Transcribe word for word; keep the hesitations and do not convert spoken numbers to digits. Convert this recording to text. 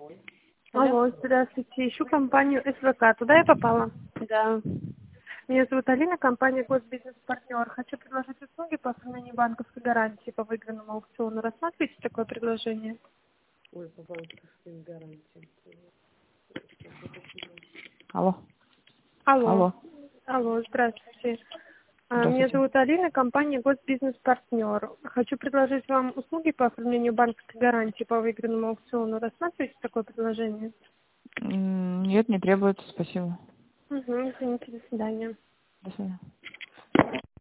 Алло, здравствуйте. Ищу компанию СВК. Туда я попала? Да. Меня зовут Алина, компания Госбизнес-партнер. Хочу предложить услуги по оформлению банковской гарантии по выигранному аукциону. Рассматриваете такое предложение? Ой, по банковским гарантиям. Алло. Алло. Алло. Алло, здравствуйте. А, Меня Здравствуйте. зовут Алина, компания Госбизнес-партнер. Хочу предложить вам услуги по оформлению банковской гарантии по выигранному аукциону. Рассматриваете такое предложение? М, Нет, не требуется, спасибо. Угу, извините, до свидания. До свидания.